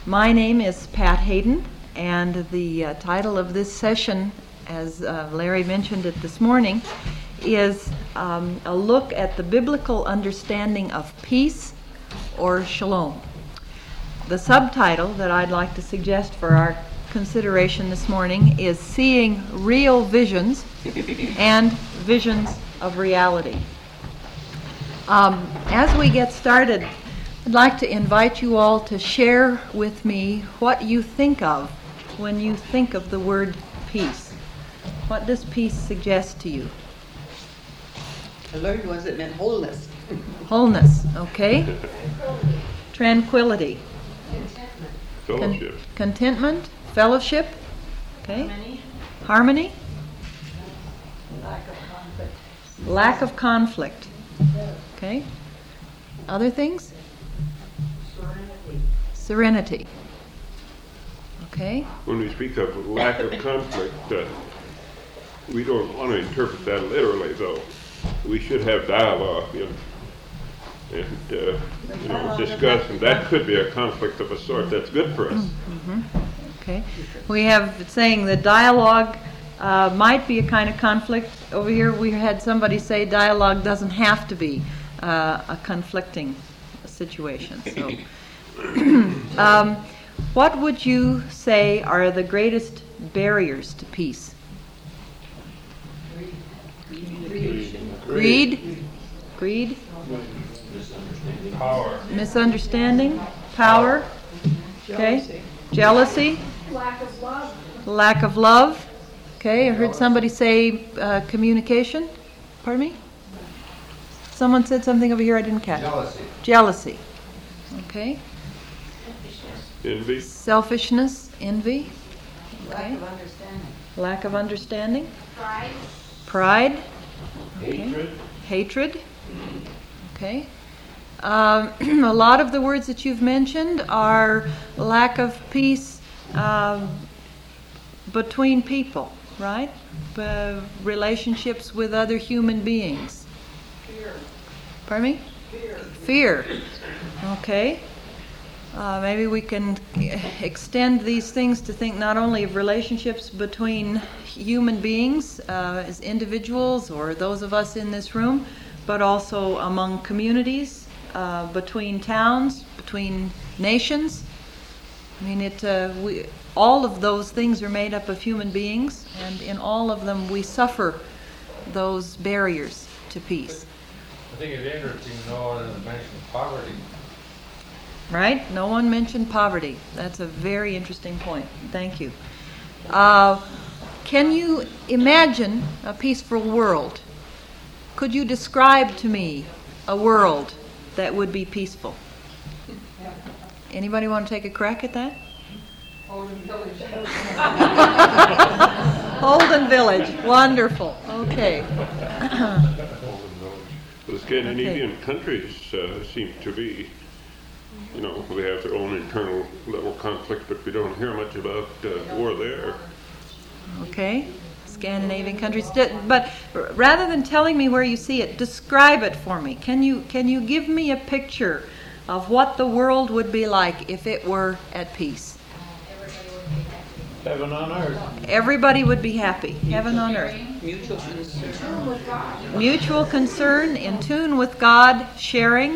My name is Pat Hayden, and the title of this session, as Larry mentioned it this morning, is a look at the biblical understanding of peace or shalom. The subtitle that I'd like to suggest for our consideration this morning is Seeing Real Visions and Visions of Reality. As we get started, I'd like to invite you all to share with me what you think of when you think of the word peace. What does peace suggest to you? I learned once it meant wholeness. Wholeness, okay. Tranquility. Fellowship. Contentment. Fellowship. Okay. Harmony. Lack of conflict. Okay. Other things? Serenity. Okay. When we speak of lack of conflict, we don't want to interpret that literally, though. We should have dialogue and discuss, and that could be a conflict of a sort that's good for us. Mm-hmm. Okay. We have saying that dialogue might be a kind of conflict. Over here we had somebody say dialogue doesn't have to be a conflicting situation. So, what would you say are the greatest barriers to peace? Greed? Power. Misunderstanding? Power? Okay. Jealousy? Lack of love. Okay, I heard somebody say communication. Pardon me? Someone said something over here I didn't catch. Jealousy. Okay. Envy. Selfishness. Envy. Okay. Lack of understanding. Pride. Okay. Hatred. Okay. A lot of the words that you've mentioned are lack of peace between people, right? Relationships with other human beings. Fear. Pardon me? Fear. Okay. Maybe we can extend these things to think not only of relationships between human beings as individuals or those of us in this room, but also among communities, between towns, between nations. I mean, all of those things are made up of human beings, and in all of them we suffer those barriers to peace. I think it's interesting no one mentioned poverty. Right? No one mentioned poverty. That's a very interesting point. Thank you. Can you imagine a peaceful world? Could you describe to me a world that would be peaceful? Anybody want to take a crack at that? Holden Village. Holden Village. Wonderful. Okay. The Scandinavian countries seem to be, they have their own internal little conflict, but we don't hear much about war there. Okay. Scandinavian countries. But rather than telling me where you see it, describe it for me. Can you give me a picture of what the world would be like if it were at peace? Heaven on earth. Everybody would be happy. Heaven on earth. Mutual concern. Mutual concern, in tune with God, sharing.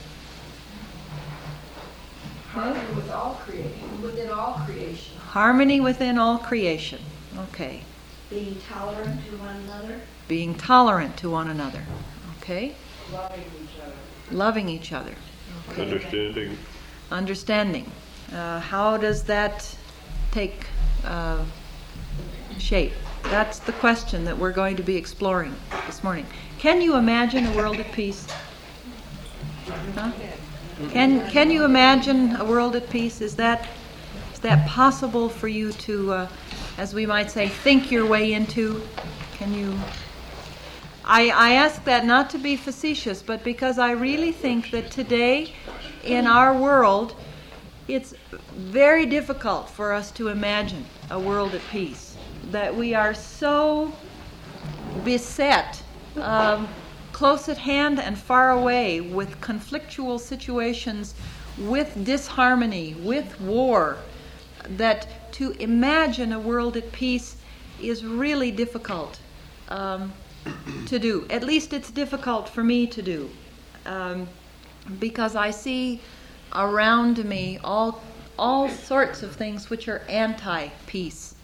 Harmony with all creation, within all creation. Harmony within all creation. Okay. Being tolerant to one another. Being tolerant to one another. Okay. Loving each other. Okay. Understanding. How does that take shape? That's the question that we're going to be exploring this morning. Can you imagine a world at peace? Huh? Can you imagine a world at peace? Is that possible for you to, as we might say, think your way into? Can you? I ask that not to be facetious, but because I really think that today in our world, it's very difficult for us to imagine a world at peace. That we are so beset, close at hand and far away, with conflictual situations with disharmony, with war, that to imagine a world at peace is really difficult to do. At least it's difficult for me to do, because I see around me all sorts of things which are anti-peace.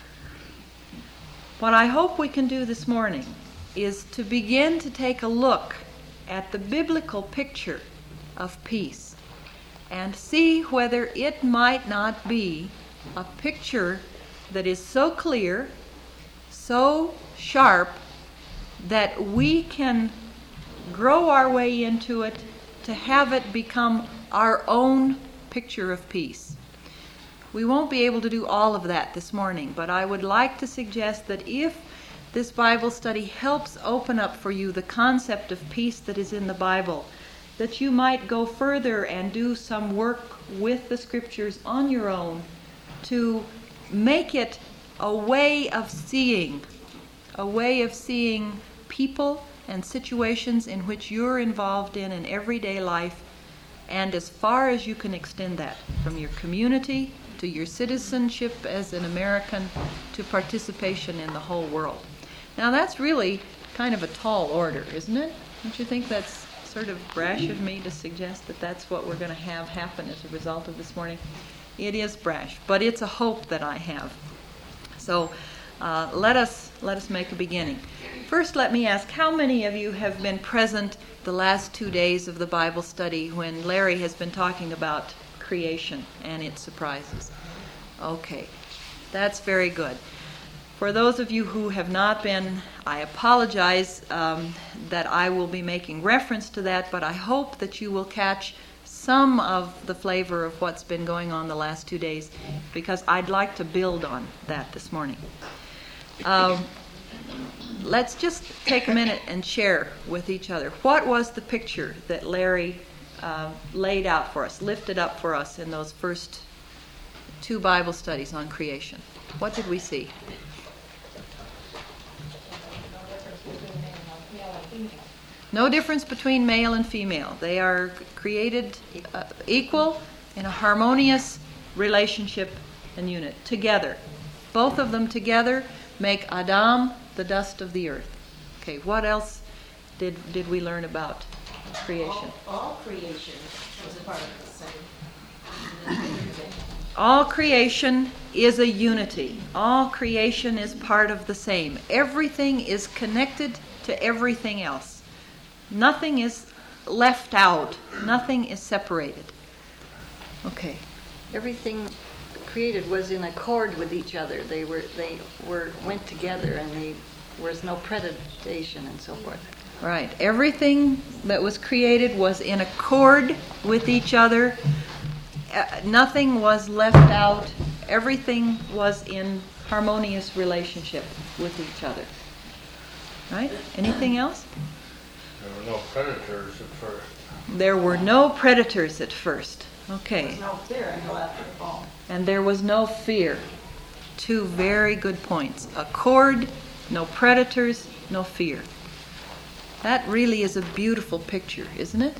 What I hope we can do this morning is to begin to take a look at the biblical picture of peace and see whether it might not be a picture that is so clear, so sharp, that we can grow our way into it to have it become our own picture of peace. We won't be able to do all of that this morning, but I would like to suggest that if this Bible study helps open up for you the concept of peace that is in the Bible, that you might go further and do some work with the Scriptures on your own to make it a way of seeing people and situations in which you're involved in everyday life, and as far as you can extend that, from your community to your citizenship as an American to participation in the whole world. Now that's really kind of a tall order, isn't it? Don't you think that's sort of brash of me to suggest that that's what we're going to have happen as a result of this morning? It is brash, but it's a hope that I have. So let us make a beginning. First, let me ask, how many of you have been present the last 2 days of the Bible study when Larry has been talking about creation and its surprises? Okay, that's very good. For those of you who have not been, I apologize that I will be making reference to that, but I hope that you will catch some of the flavor of what's been going on the last 2 days, because I'd like to build on that this morning. Let's just take a minute and share with each other. What was the picture that Larry laid out for us, lifted up for us in those first 2 Bible studies on creation? What did we see? No difference between male and female. They are created equal in a harmonious relationship and unit, together. Both of them together make Adam the dust of the earth. Okay, what else did we learn about creation? All creation was a part of the same. All creation is a unity. All creation is part of the same. Everything is connected to everything else. Nothing is left out. Nothing is separated. Okay. Everything created was in accord with each other. They went together, and there was no predation and so forth. Right. Everything that was created was in accord with each other. Nothing was left out. Everything was in harmonious relationship with each other. Right? Anything else? There were no predators at first. There were no predators at first. Okay. No fear until after the fall. And there was no fear. 2 very good points. Accord, no predators, no fear. That really is a beautiful picture, isn't it?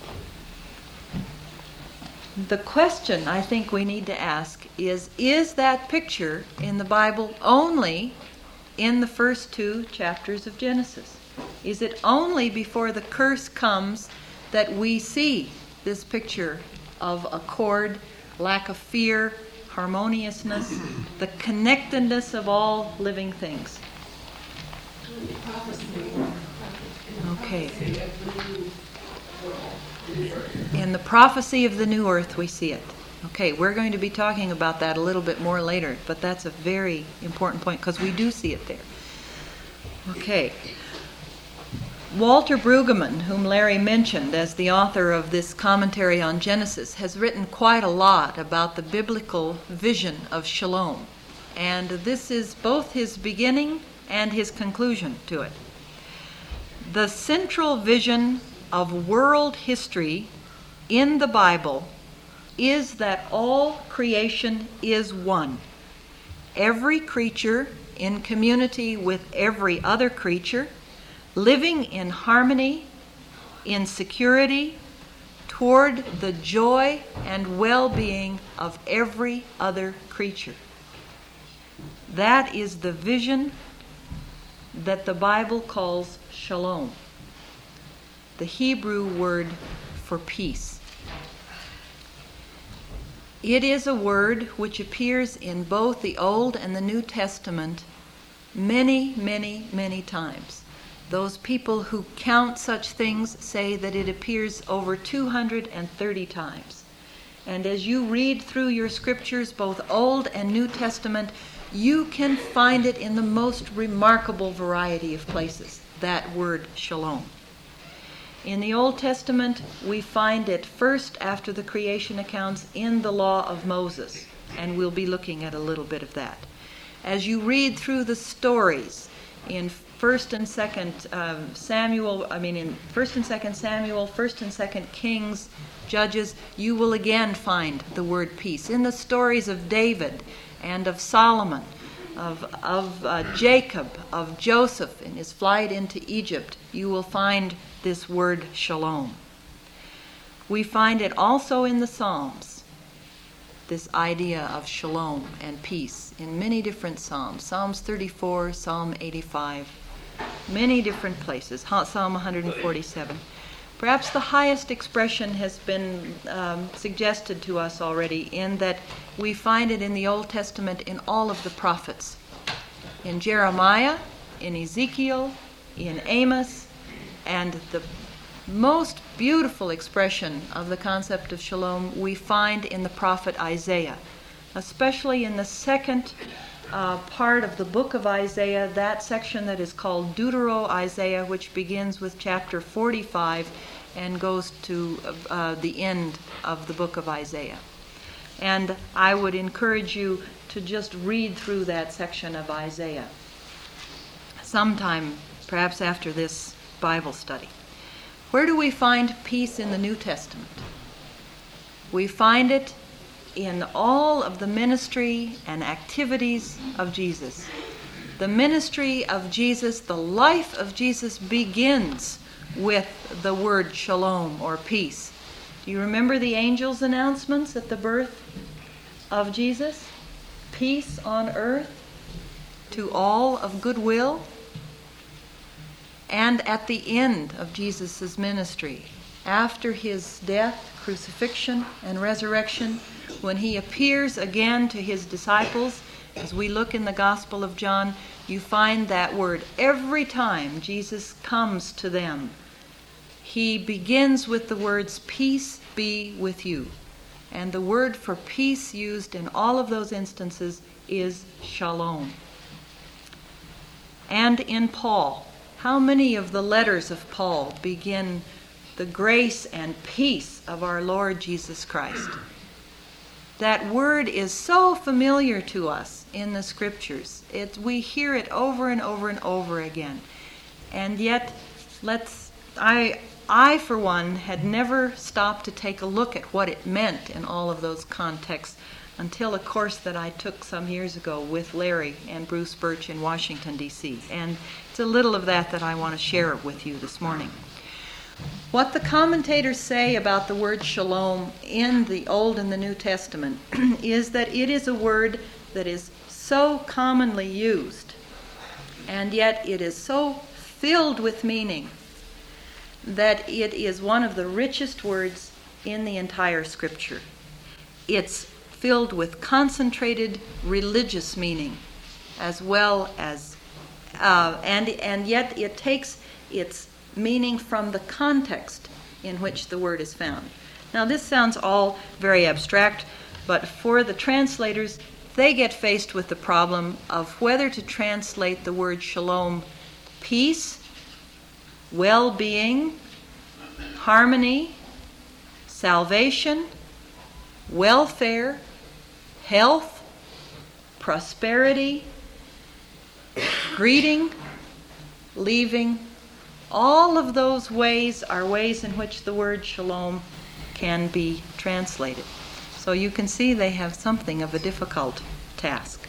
The question I think we need to ask is that picture in the Bible only in the first 2 chapters of Genesis? Is it only before the curse comes that we see this picture of accord, lack of fear, harmoniousness, the connectedness of all living things? Okay. In the prophecy of the new earth, we see it. Okay, we're going to be talking about that a little bit more later, but that's a very important point because we do see it there. Okay. Walter Brueggemann, whom Larry mentioned as the author of this commentary on Genesis, has written quite a lot about the biblical vision of shalom. And this is both his beginning and his conclusion to it. The central vision of world history in the Bible is that all creation is one. Every creature in community with every other creature, living in harmony, in security, toward the joy and well-being of every other creature. That is the vision that the Bible calls shalom, the Hebrew word for peace. It is a word which appears in both the Old and the New Testament many, many, many times. Those people who count such things say that it appears over 230 times. And as you read through your scriptures, both Old and New Testament, you can find it in the most remarkable variety of places, that word shalom. In the Old Testament, we find it first after the creation accounts in the Law of Moses, and we'll be looking at a little bit of that. As you read through the stories in 1st and 2nd Samuel, in 1st and 2nd Samuel, 1st and 2nd Kings, Judges, you will again find the word peace. In the stories of David and of Solomon, of Jacob, of Joseph in his flight into Egypt, you will find this word shalom. We find it also in the Psalms, this idea of shalom and peace in many different Psalms. Psalms 34, Psalm 85, many different places, Psalm 147. Perhaps the highest expression has been suggested to us already in that we find it in the Old Testament in all of the prophets. In Jeremiah, in Ezekiel, in Amos, and the most beautiful expression of the concept of shalom we find in the prophet Isaiah, especially in the second part of the book of Isaiah, that section that is called Deutero-Isaiah, which begins with chapter 45 and goes to the end of the book of Isaiah. And I would encourage you to just read through that section of Isaiah sometime, perhaps after this Bible study. Where do we find peace in the New Testament? We find it in all of the ministry and activities of Jesus. The ministry of Jesus, the life of Jesus begins with the word shalom or peace. Do you remember the angel's announcements at the birth of Jesus? Peace on earth to all of goodwill. And at the end of Jesus' ministry, after his death, crucifixion, and resurrection, when he appears again to his disciples, as we look in the Gospel of John, you find that word. Every time Jesus comes to them, he begins with the words, "Peace be with you." And the word for peace used in all of those instances is shalom. And in Paul, how many of the letters of Paul begin the grace and peace of our Lord Jesus Christ? That word is so familiar to us in the Scriptures. We hear it over and over and over again. And yet, I, for one, had never stopped to take a look at what it meant in all of those contexts until a course that I took some years ago with Larry and Bruce Birch in Washington, D.C. And it's a little of that I want to share with you this morning. What the commentators say about the word shalom in the Old and the New Testament is that it is a word that is so commonly used, and yet it is so filled with meaning that it is one of the richest words in the entire Scripture. It's filled with concentrated religious meaning, as well as, and yet it takes its meaning from the context in which the word is found. Now, this sounds all very abstract, but for the translators, they get faced with the problem of whether to translate the word shalom, peace, well-being, harmony, salvation, welfare, health, prosperity, greeting, leaving. All of those ways are ways in which the word shalom can be translated. So you can see they have something of a difficult task.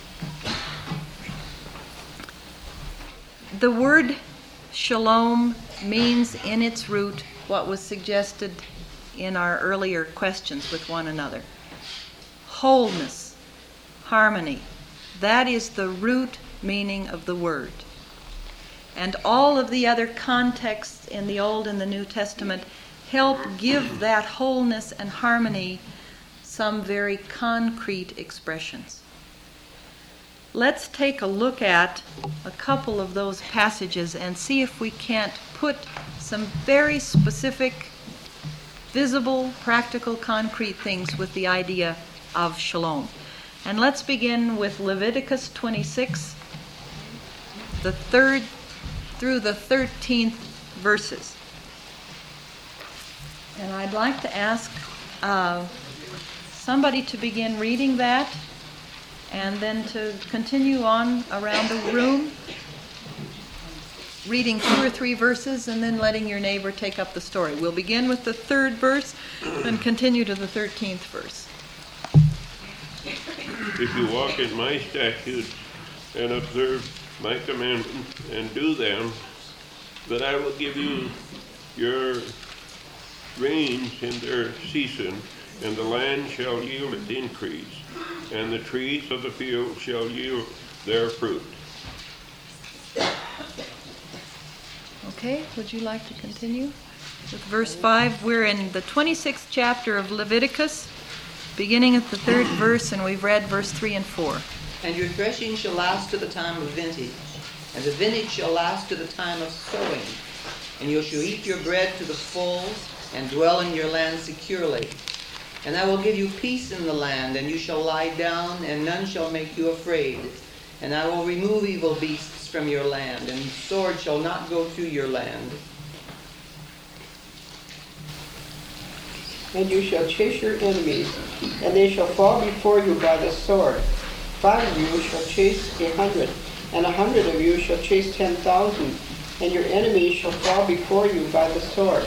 The word shalom means in its root what was suggested in our earlier questions with one another. Wholeness, harmony. That is the root meaning of the word. And all of the other contexts in the Old and the New Testament help give that wholeness and harmony some very concrete expressions. Let's take a look at a couple of those passages and see if we can't put some very specific, visible, practical, concrete things with the idea of shalom. And let's begin with Leviticus 26, the 3rd through the 13th verses. And I'd like to ask somebody to begin reading that, and then to continue on around the room, reading 2 or 3 verses, and then letting your neighbor take up the story. We'll begin with the 3rd verse and continue to the 13th verse. If you walk in my statutes and observe my commandments and do them, that I will give you your rains in their season, and the land shall yield its increase, and the trees of the field shall yield their fruit. Okay, would you like to continue with verse 5? We're in the 26th chapter of Leviticus, beginning at the 3rd verse, and we've read verse 3 and 4. And your threshing shall last to the time of vintage, and the vintage shall last to the time of sowing. And you shall eat your bread to the full, and dwell in your land securely. And I will give you peace in the land, and you shall lie down, and none shall make you afraid. And I will remove evil beasts from your land, and sword shall not go through your land. And you shall chase your enemies, and they shall fall before you by the sword. 5 of you shall chase 100, and 100 of you shall chase 10,000, and your enemies shall fall before you by the sword.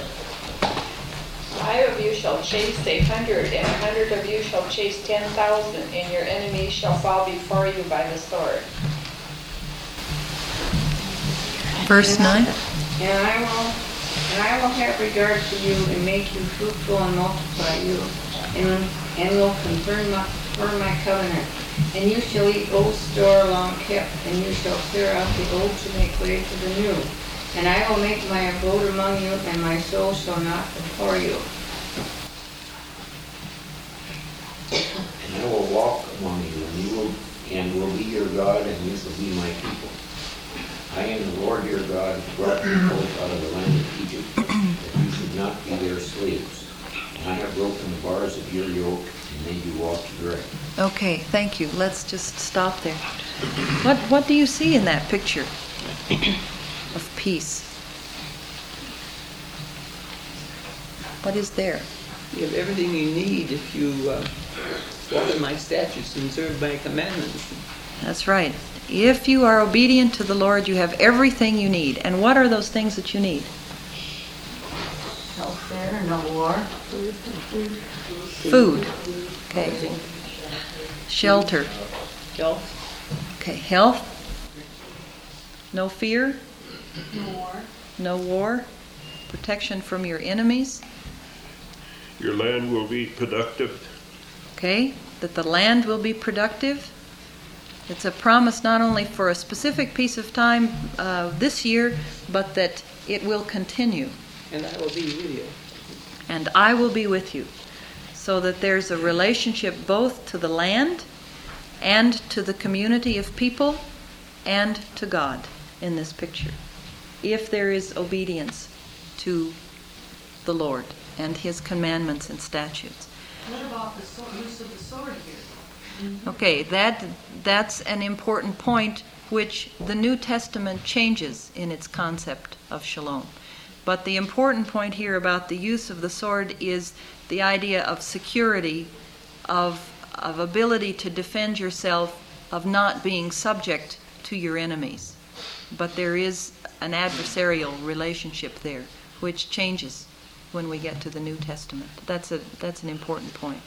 5 of you shall chase 100, and 100 of you shall chase 10,000, and your enemies shall fall before you by the sword. Verse 9. And I will have regard to you and make you fruitful and multiply you, and will confirm my covenant. And you shall eat old store long kept, and you shall clear out the old to make way for the new. And I will make my abode among you, and my soul shall not abhor you. And I will walk among you, and will be your God, and you shall be my people. I am the Lord your God, who brought you forth out of the land of Egypt, that you should not be their slaves. And I have broken the bars of your yoke, and made you walk erect. Okay, thank you. Let's just stop there. What do you see in that picture of peace? What is there? You have everything you need if you walk in my statutes and observe my commandments. That's right. If you are obedient to the Lord, you have everything you need. And what are those things that you need? Health there, no war. Food. Okay. Shelter. Health. Okay. Health. No fear. No war. No war. Protection from your enemies. Your land will be productive. Okay. That the land will be productive. It's a promise not only for a specific piece of time this year, but that it will continue. And I will be with you. And I will be with you. So that there's a relationship both to the land and to the community of people and to God in this picture. If there is obedience to the Lord and His commandments and statutes. What about the use of the sword here? Okay, that's an important point which the New Testament changes in its concept of shalom. But the important point here about the use of the sword is the idea of security, of ability to defend yourself, of not being subject to your enemies. But there is an adversarial relationship there, which changes when we get to the New Testament. That's an important point.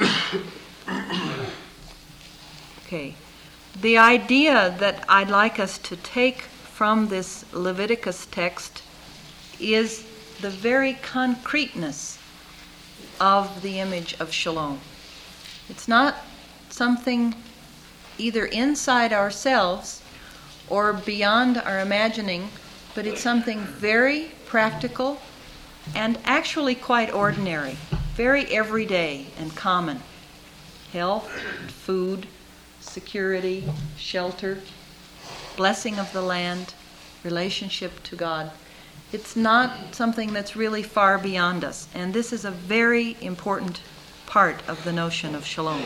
Okay. The idea that I'd like us to take from this Leviticus text is the very concreteness of the image of shalom. It's not something either inside ourselves or beyond our imagining, but it's something very practical and actually quite ordinary, very everyday and common. Health, food, security, shelter, blessing of the land, relationship to God. It's not something that's really far beyond us, and this is a very important part of the notion of shalom.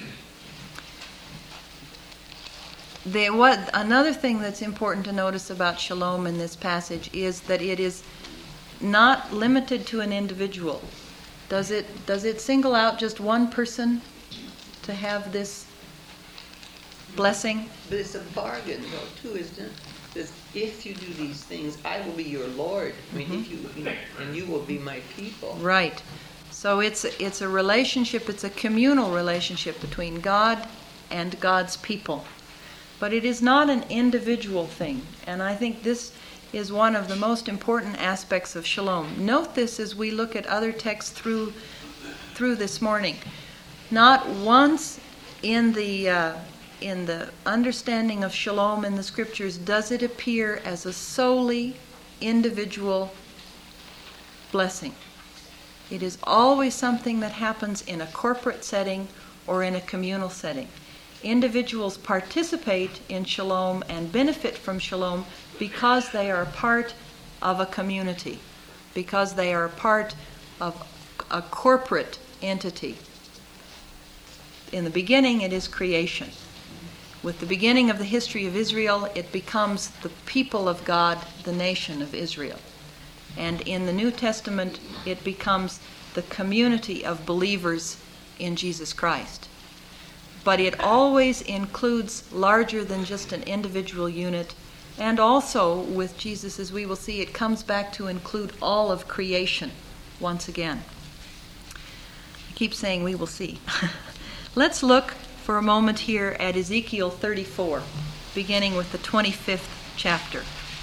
Another thing that's important to notice about shalom in this passage is that it is not limited to an individual. Does it single out just one person to have this blessing? But it's a bargain, though, too, isn't it? Because if you do these things, I will be your Lord. I mean, if you and you will be my people. Right. So it's a relationship. It's a communal relationship between God and God's people. But it is not an individual thing. And I think this is one of the most important aspects of shalom. Note this as we look at other texts through this morning. Not once in the understanding of shalom in the scriptures does it appear as a solely individual blessing. It is always something that happens in a corporate setting or in a communal setting. Individuals participate in shalom and benefit from shalom because they are part of a community, because they are part of a corporate entity. In the beginning, it is creation. With the beginning of the history of Israel, it becomes the people of God, the nation of Israel. And in the New Testament, it becomes the community of believers in Jesus Christ. But it always includes larger than just an individual unit. And also, with Jesus, as we will see, it comes back to include all of creation once again. I keep saying we will see. Let's look for a moment here at Ezekiel 34, beginning with the 25th chapter.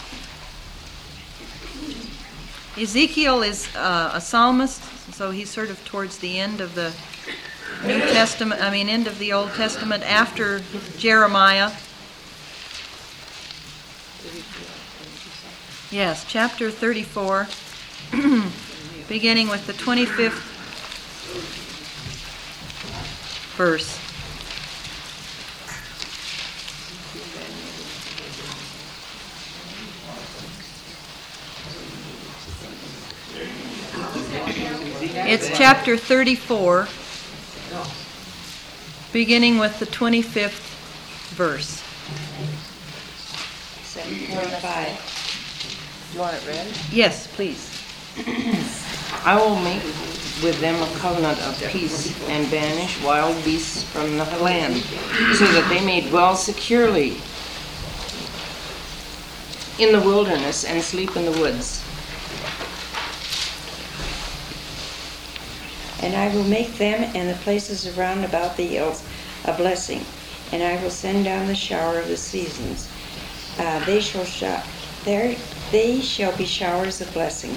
Ezekiel is a psalmist, so he's sort of towards the end of the end of the Old Testament, after Jeremiah. Yes, chapter 34, beginning with the 25th verse. It's chapter 34, beginning with the 25th verse. 7:45. You want it read? Yes, please. I will make with them a covenant of peace and banish wild beasts from the land, so that they may dwell securely in the wilderness and sleep in the woods. And I will make them and the places around about the hills a blessing, and I will send down the shower of the seasons. They shall be showers of blessing.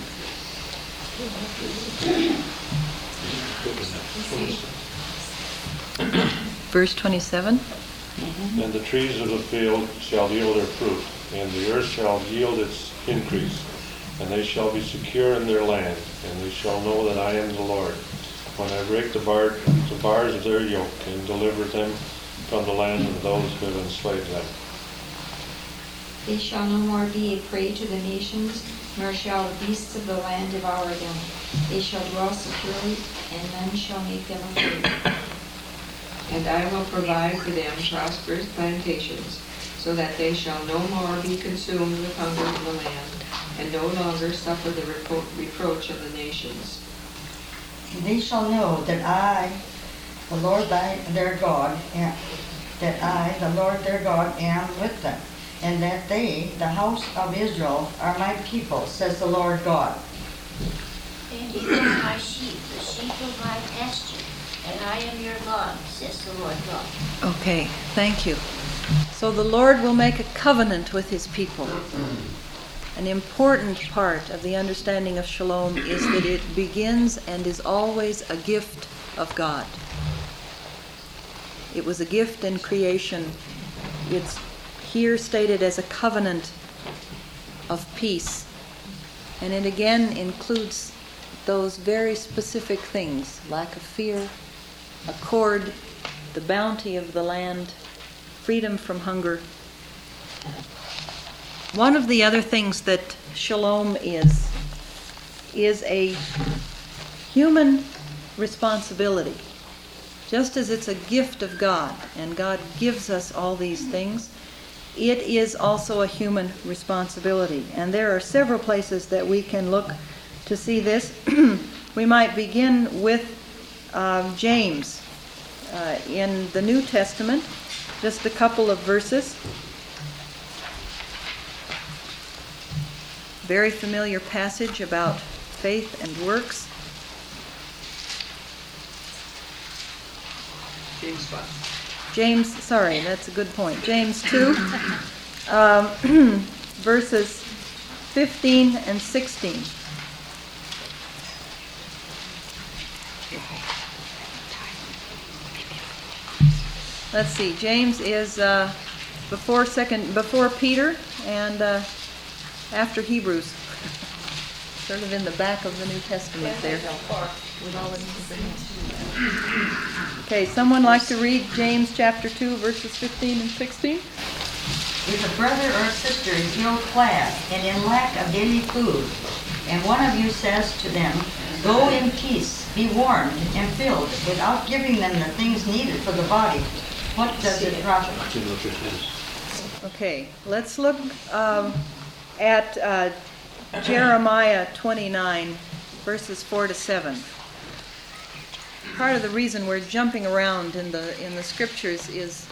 Verse 27. And the trees of the field shall yield their fruit, and the earth shall yield its increase, and they shall be secure in their land, and they shall know that I am the Lord, when I break the bars of their yoke, and deliver them from the land of those who have enslaved them. They shall no more be a prey to the nations, nor shall the beasts of the land devour them. They shall dwell securely, and none shall make them afraid. And I will provide for them prosperous plantations, so that they shall no more be consumed with hunger in the land, and no longer suffer the reproach of the nations. And they shall know that I, the Lord their God, am with them, and that they, the house of Israel, are my people, says the Lord God. And you are my sheep, the sheep of my pasture, and I am your God, says the Lord God. Okay, thank you. So the Lord will make a covenant with his people. An important part of the understanding of shalom is that it begins and is always a gift of God. It was a gift in creation. It's here stated as a covenant of peace. And it again includes those very specific things: lack of fear, accord, the bounty of the land, freedom from hunger. One of the other things that shalom is a human responsibility. Just as it's a gift of God, and God gives us all these things, it is also a human responsibility. And there are several places that we can look to see this. We might begin with James in the New Testament, just a couple of verses. Very familiar passage about faith and works. That's a good point. James 2, verses 15 and 16. Let's see. James is before Peter and after Hebrews. Sort of in the back of the New Testament there. Okay, someone like to read James chapter 2, verses 15 and 16? If a brother or a sister is ill-clad and in lack of daily food, and one of you says to them, "Go in peace, be warmed and filled," without giving them the things needed for the body, what does it profit? Okay, let's look at Jeremiah 29, verses 4 to 7. Part of the reason we're jumping around in the scriptures is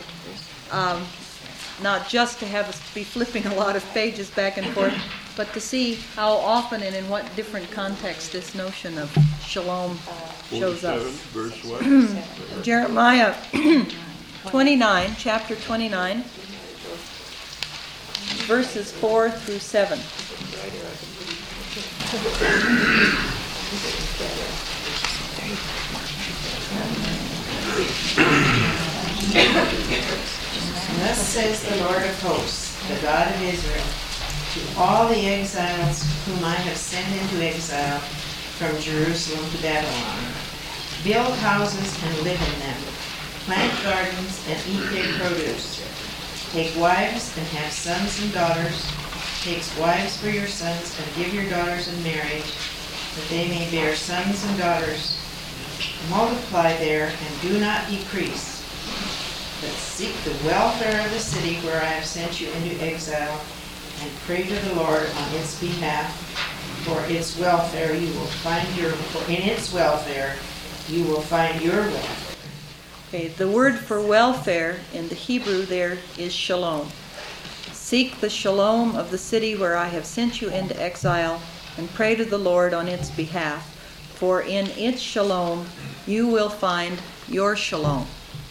not just to have us be flipping a lot of pages back and forth, but to see how often and in what different contexts this notion of shalom shows up. 47, verse what? Jeremiah 29, chapter 29, verses 4 through 7. Thus says the Lord of hosts, the God of Israel, to all the exiles whom I have sent into exile from Jerusalem to Babylon: build houses and live in them, plant gardens and eat their produce, take wives and have sons and daughters, take wives for your sons and give your daughters in marriage, that they may bear sons and daughters. Multiply there and do not decrease, but seek the welfare of the city where I have sent you into exile, and pray to the Lord on its behalf. For its welfare you will find in its welfare you will find your welfare. Okay, the word for welfare in the Hebrew there is shalom. Seek the shalom of the city where I have sent you into exile, and pray to the Lord on its behalf. For in its shalom you will find your shalom.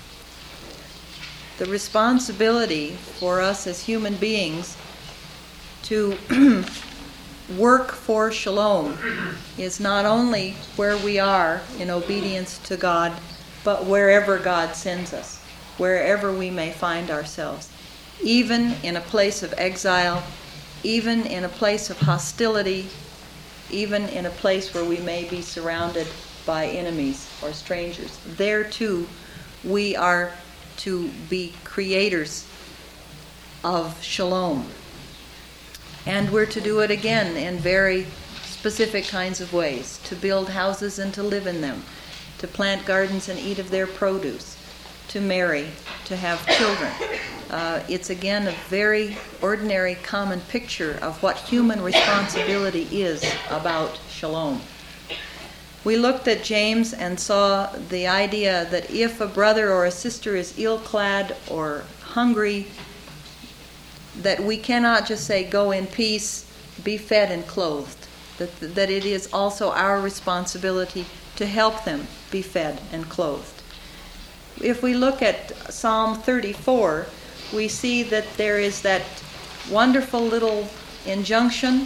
The responsibility for us as human beings to work for shalom is not only where we are in obedience to God, but wherever God sends us, wherever we may find ourselves, even in a place of exile, even in a place of hostility, even in a place where we may be surrounded by enemies or strangers. There too, we are to be creators of shalom. And we're to do it again in very specific kinds of ways: to build houses and to live in them, to plant gardens and eat of their produce, to marry, to have children. It's again a very ordinary, common picture of what human responsibility is about shalom. We looked at James and saw the idea that if a brother or a sister is ill-clad or hungry, that we cannot just say, "Go in peace, be fed and clothed." That it is also our responsibility to help them be fed and clothed. If we look at Psalm 34, we see that there is that wonderful little injunction.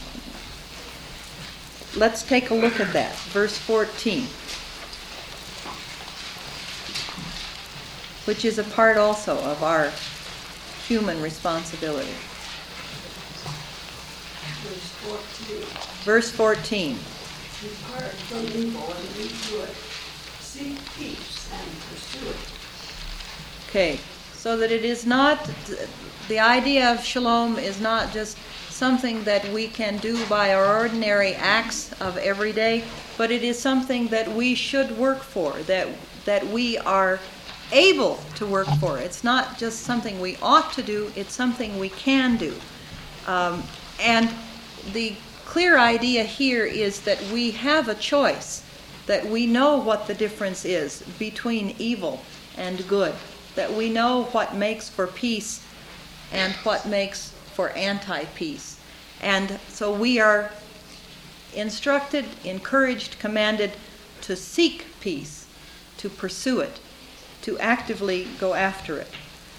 Let's take a look at that. Verse 14, which is a part also of our human responsibility. Verse 14. Depart from evil and do good. Seek peace and pursue it. Okay, so that it is not, the idea of shalom is not just something that we can do by our ordinary acts of every day, but it is something that we should work for, that we are able to work for. It's not just something we ought to do, it's something we can do. And the clear idea here is that we have a choice, that we know what the difference is between evil and good, that we know what makes for peace and what makes for anti-peace. And so we are instructed, encouraged, commanded to seek peace, to pursue it, to actively go after it.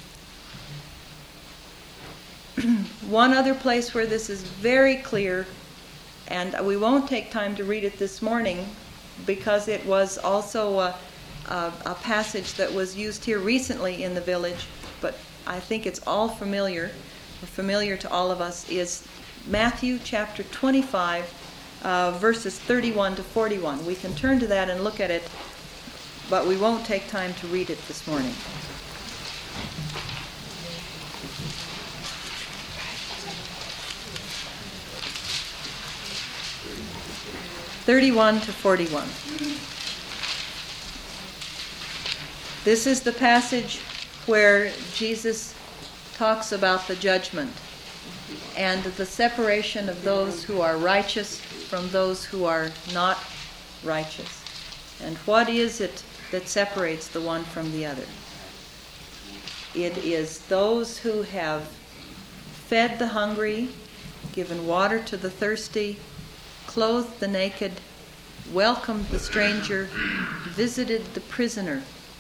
One other place where this is very clear, and we won't take time to read it this morning because it was also a passage that was used here recently in the village, but I think it's all familiar to all of us, is Matthew chapter 25, verses 31 to 41. We can turn to that and look at it, but we won't take time to read it this morning. (31 to 41). This is the passage where Jesus talks about the judgment and the separation of those who are righteous from those who are not righteous. And what is it that separates the one from the other? It is those who have fed the hungry, given water to the thirsty, clothed the naked, welcomed the stranger, visited the prisoner.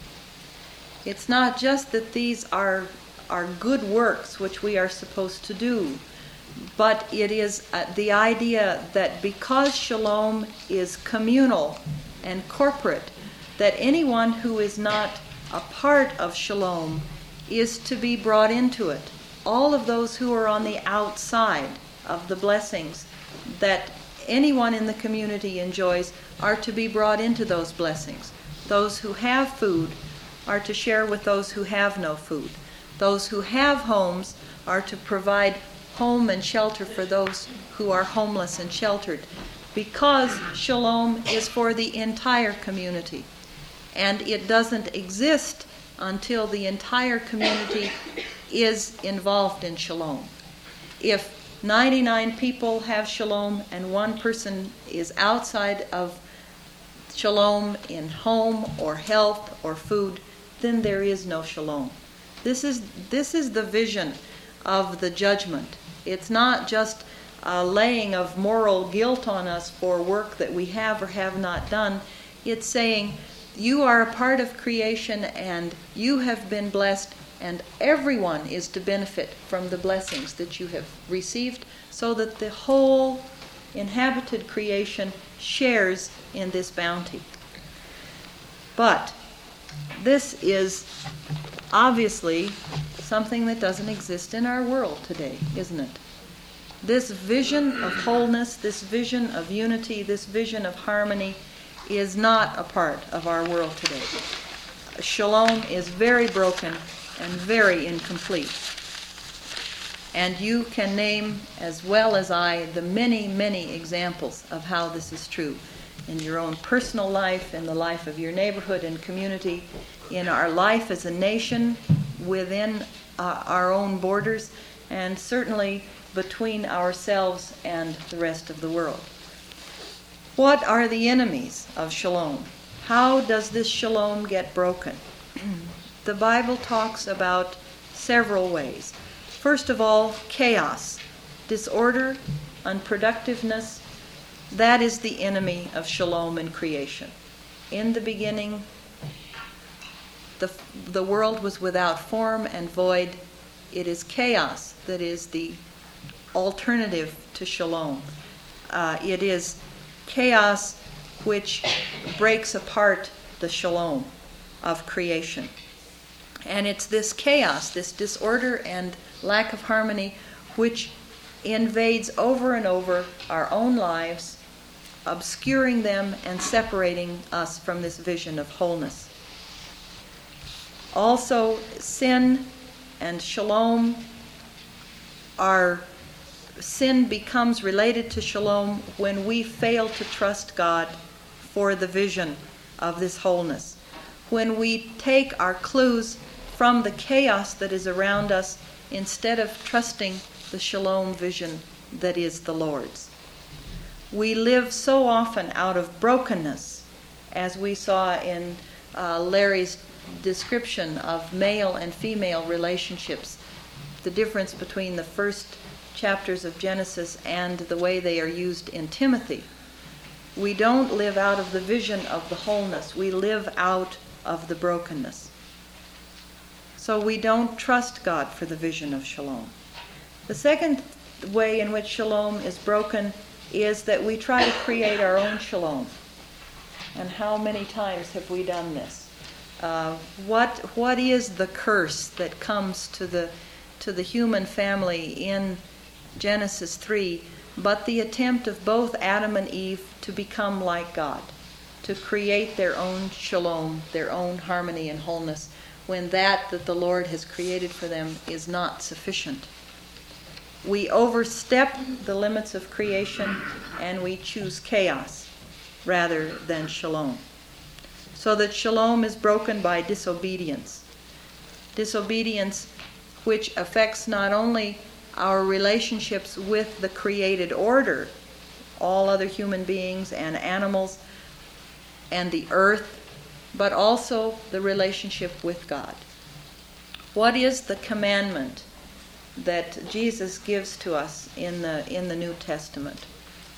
It's not just that these are good works which we are supposed to do, but it is the idea that because shalom is communal and corporate, that anyone who is not a part of shalom is to be brought into it. All of those who are on the outside of the blessings that anyone in the community enjoys are to be brought into those blessings. Those who have food are to share with those who have no food. Those who have homes are to provide home and shelter for those who are homeless and sheltered, because shalom is for the entire community. And it doesn't exist until the entire community is involved in shalom. If 99 people have shalom and one person is outside of shalom in home or health or food, then there is no shalom. This is the vision of the judgment. It's not just a laying of moral guilt on us for work that we have or have not done. It's saying you are a part of creation and you have been blessed, and everyone is to benefit from the blessings that you have received, so that the whole inhabited creation shares in this bounty. But this is obviously something that doesn't exist in our world today, isn't it? This vision of wholeness, this vision of unity, this vision of harmony is not a part of our world today. Shalom is very broken and very incomplete. And you can name, as well as I, the many, many examples of how this is true in your own personal life, in the life of your neighborhood and community, in our life as a nation, within our own borders, and certainly between ourselves and the rest of the world. What are the enemies of shalom? How does this shalom get broken? The Bible talks about several ways. First of all, chaos, disorder, unproductiveness. That is the enemy of shalom in creation. In the beginning, the world was without form and void. It is chaos that is the alternative to shalom. It is chaos which breaks apart the shalom of creation. And it's this chaos, this disorder and lack of harmony, which invades over and over our own lives, obscuring them and separating us from this vision of wholeness. Also, sin and shalom sin becomes related to shalom when we fail to trust God for the vision of this wholeness. When we take our clues from the chaos that is around us instead of trusting the shalom vision that is the Lord's. We live so often out of brokenness, as we saw in Larry's description of male and female relationships, the difference between the first chapters of Genesis and the way they are used in Timothy. We don't live out of the vision of the wholeness. We live out of the brokenness. So we don't trust God for the vision of shalom. The second way in which shalom is broken is that we try to create our own shalom. And how many times have we done this? What is the curse that comes to the human family in Genesis 3, but the attempt of both Adam and Eve to become like God, to create their own shalom, their own harmony and wholeness, when that the Lord has created for them is not sufficient. We overstep the limits of creation and we choose chaos rather than shalom. So that shalom is broken by disobedience. Disobedience which affects not only our relationships with the created order, all other human beings and animals and the earth, but also the relationship with God. What is the commandment that Jesus gives to us in the New Testament?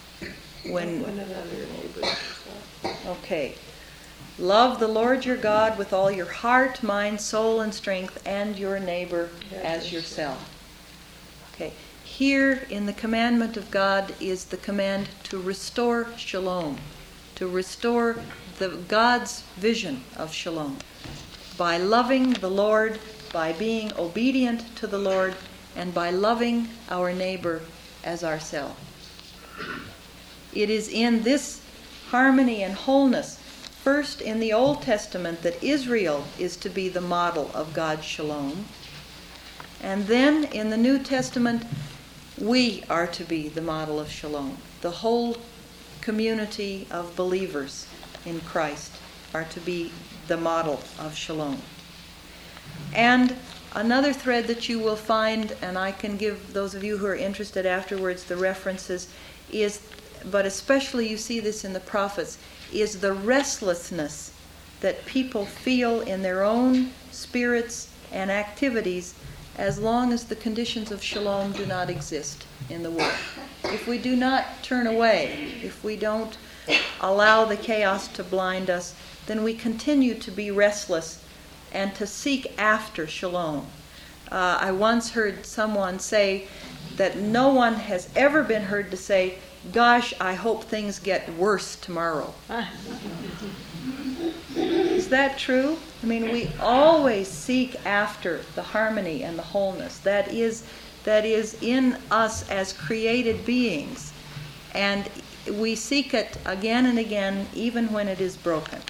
Okay. Love the Lord your God with all your heart, mind, soul, and strength, and your neighbor as yourself. Okay. Here in the commandment of God is the command to restore shalom, to restore God's vision of shalom. By loving the Lord, by being obedient to the Lord, and by loving our neighbor as ourselves. It is in this harmony and wholeness, first in the Old Testament, that Israel is to be the model of God's shalom. And then in the New Testament, we are to be the model of shalom. The whole community of believers in Christ are to be the model of shalom. And another thread that you will find, and I can give those of you who are interested afterwards the references, is, but especially you see this in the prophets, is the restlessness that people feel in their own spirits and activities as long as the conditions of shalom do not exist in the world. If we do not turn away, if we don't allow the chaos to blind us, then we continue to be restless and to seek after shalom. I once heard someone say that no one has ever been heard to say, "Gosh, I hope things get worse tomorrow." Is that true? I mean, we always seek after the harmony and the wholeness that is in us as created beings. And we seek it again and again, even when it is broken.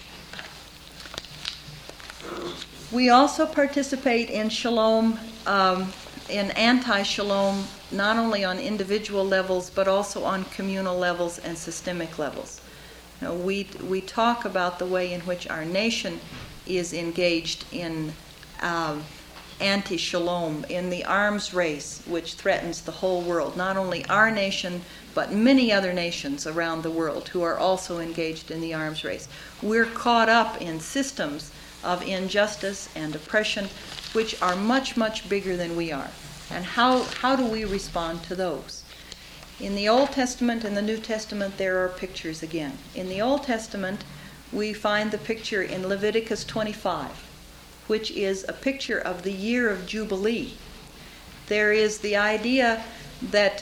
We also participate in shalom, in anti-shalom, not only on individual levels, but also on communal levels and systemic levels. You know, we talk about the way in which our nation is engaged in anti-shalom, in the arms race, which threatens the whole world. Not only our nation, but many other nations around the world who are also engaged in the arms race. We're caught up in systems of injustice and oppression, which are much, much bigger than we are. And how do we respond to those? In the Old Testament and the New Testament, there are pictures again. In the Old Testament, we find the picture in Leviticus 25, which is a picture of the year of Jubilee. There is the idea that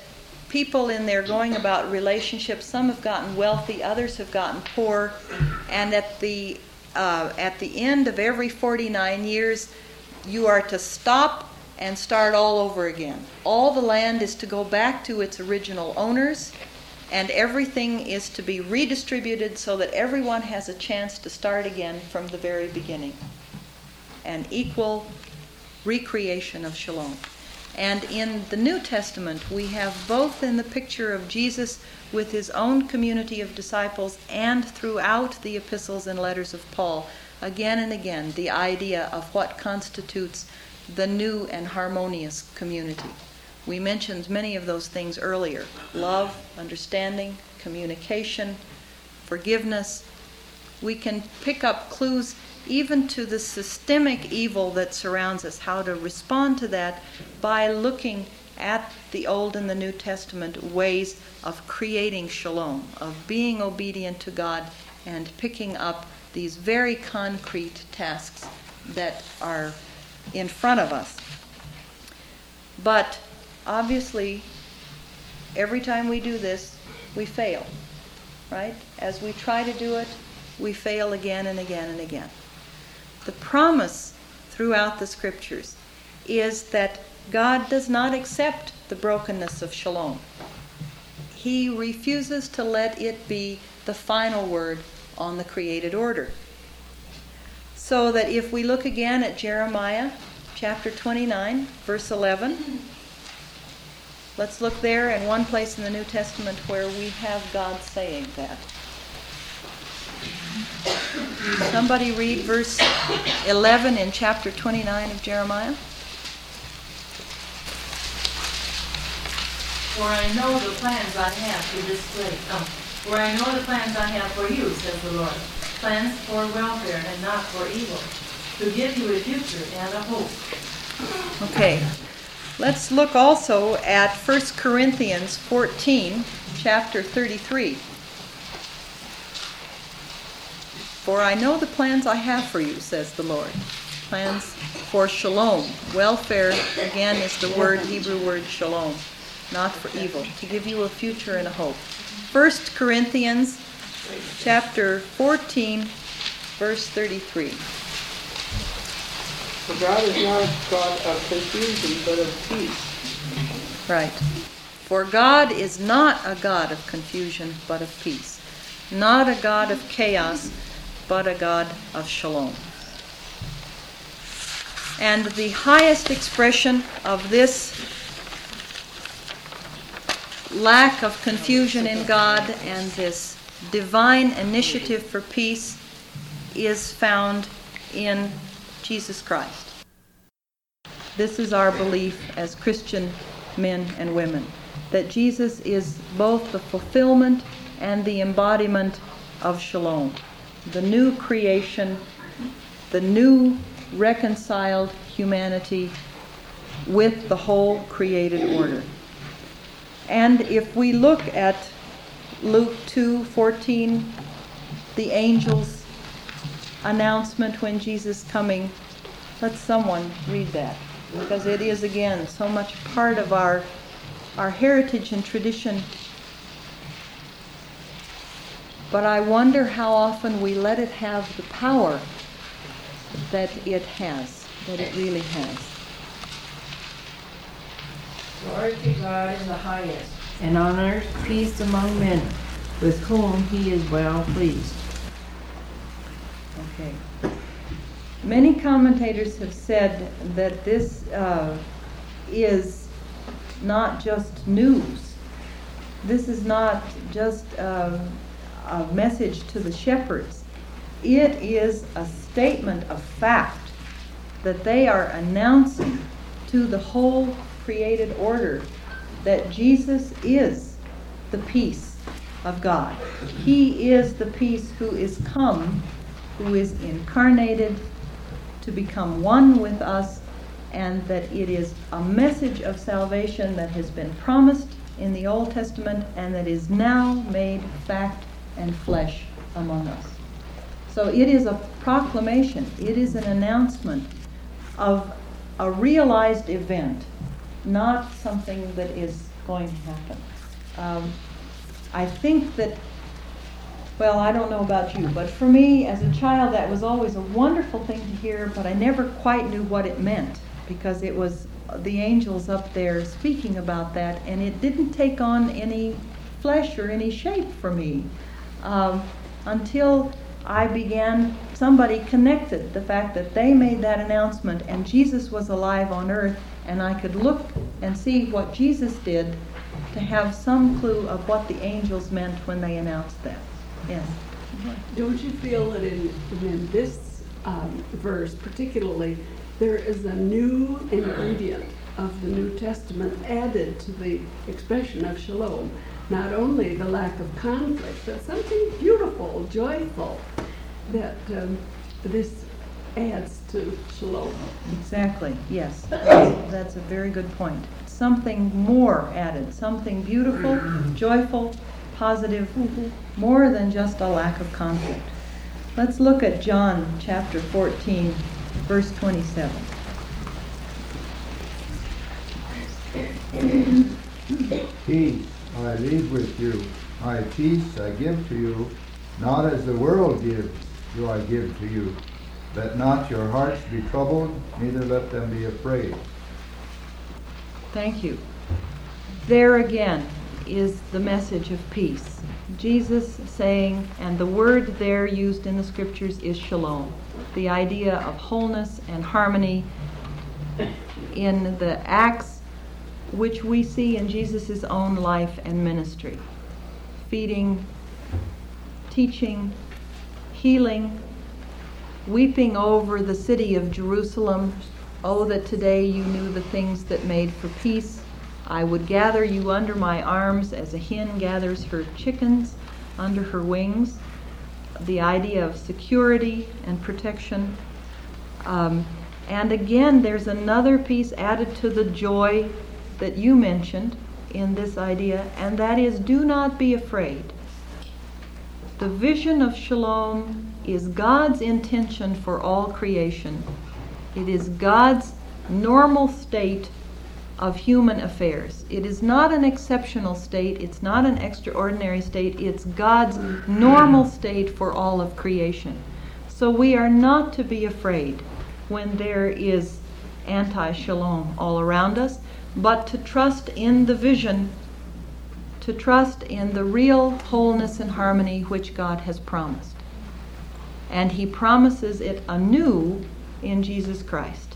people in their going about relationships, some have gotten wealthy, others have gotten poor, and at the end of every 49 years, you are to stop and start all over again. All the land is to go back to its original owners, and everything is to be redistributed so that everyone has a chance to start again from the very beginning. An equal recreation of shalom. And in the New Testament, we have both in the picture of Jesus with his own community of disciples and throughout the epistles and letters of Paul, again and again, the idea of what constitutes the new and harmonious community. We mentioned many of those things earlier. Love, understanding, communication, forgiveness. We can pick up clues even to the systemic evil that surrounds us, how to respond to that by looking at the Old and the New Testament ways of creating shalom, of being obedient to God and picking up these very concrete tasks that are in front of us. But obviously, every time we do this, we fail, right? As we try to do it, we fail again and again and again. The promise throughout the Scriptures is that God does not accept the brokenness of shalom. He refuses to let it be the final word on the created order. So that if we look again at Jeremiah chapter 29, verse 11, let's look there in one place in the New Testament where we have God saying that. Somebody read verse 11 in chapter 29 of Jeremiah. For I know the plans I have for this place. For I know the plans I have for you, says the Lord. Plans for welfare and not for evil, to give you a future and a hope. Okay. Let's look also at 1 Corinthians 14, chapter 33. For I know the plans I have for you, says the Lord. Plans for shalom. Welfare, again, is the Hebrew word shalom. Not for evil. To give you a future and a hope. 1 Corinthians chapter 14, verse 33. For God is not a God of confusion, but of peace. Right. For God is not a God of confusion, but of peace. Not a God of chaos, but a God of shalom. And the highest expression of this lack of confusion in God and this divine initiative for peace is found in Jesus Christ. This is our belief as Christian men and women, that Jesus is both the fulfillment and the embodiment of shalom, the new creation, the new reconciled humanity with the whole created order. And if we look at Luke 2:14, the angel's announcement when Jesus is coming, let someone read that, because it is again so much part of our heritage and tradition. But I wonder how often we let it have the power that it has, that it really has. Glory to God in the highest, and on earth peace among men, with whom he is well pleased. Okay. Many commentators have said that this is not just news. This is not just a message to the shepherds. It is a statement of fact that they are announcing to the whole created order that Jesus is the peace of God. He is the peace who is come, who is incarnated to become one with us, and that it is a message of salvation that has been promised in the Old Testament and that is now made fact and flesh among us. So it is a proclamation, it is an announcement of a realized event, not something that is going to happen. I think that, well, I don't know about you, but for me as a child that was always a wonderful thing to hear, but I never quite knew what it meant, because it was the angels up there speaking about that, and it didn't take on any flesh or any shape for me until somebody connected the fact that they made that announcement and Jesus was alive on earth, and I could look and see what Jesus did to have some clue of what the angels meant when they announced that. Yes. Don't you feel that in this verse particularly, there is a new ingredient of the New Testament added to the expression of shalom? Not only the lack of conflict, but something beautiful, joyful, that this adds to shalom. Exactly, yes. That's a very good point. Something more added, something beautiful, joyful, positive, more than just a lack of conflict. Let's look at John chapter 14, verse 27. Peace I leave with you, my peace I give to you, not as the world gives do I give to you. Let not your hearts be troubled, neither let them be afraid. Thank you. There again is the message of peace. Jesus saying, and the word there used in the scriptures is shalom, the idea of wholeness and harmony in the acts which we see in Jesus' own life and ministry. Feeding, teaching, healing, weeping over the city of Jerusalem. Oh, that today you knew the things that made for peace. I would gather you under my arms as a hen gathers her chickens under her wings. The idea of security and protection. And again, there's another piece added to the joy that you mentioned in this idea, and that is, do not be afraid. The vision of shalom is God's intention for all creation. It is God's normal state of human affairs. It is not an exceptional state. It's not an extraordinary state. It's God's normal state for all of creation. So we are not to be afraid when there is anti-shalom all around us, but to trust in the vision, to trust in the real wholeness and harmony which God has promised. And He promises it anew in Jesus Christ.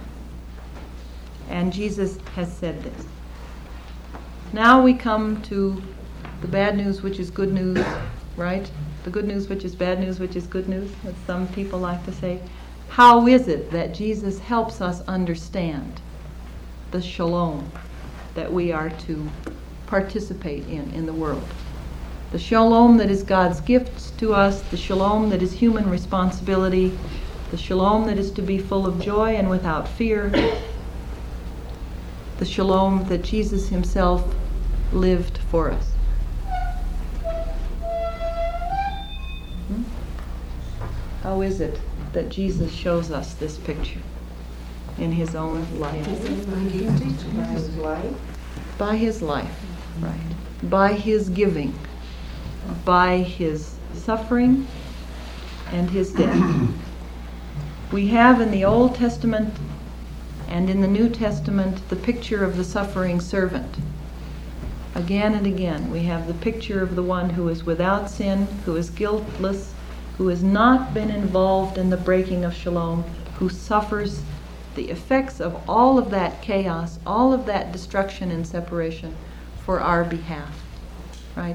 And Jesus has said this. Now we come to the bad news, which is good news, right? The good news, which is bad news, which is good news, as some people like to say. How is it that Jesus helps us understand the shalom that we are to participate in the world? The shalom that is God's gift to us, the shalom that is human responsibility, the shalom that is to be full of joy and without fear, the shalom that Jesus Himself lived for us. How is it that Jesus shows us this picture in His own life? By His life, right. By His giving, by His suffering and His death. We have in the Old Testament and in the New Testament the picture of the suffering servant. Again and again we have the picture of the one who is without sin, who is guiltless, who has not been involved in the breaking of shalom, who suffers the effects of all of that chaos, all of that destruction and separation for our behalf. Right?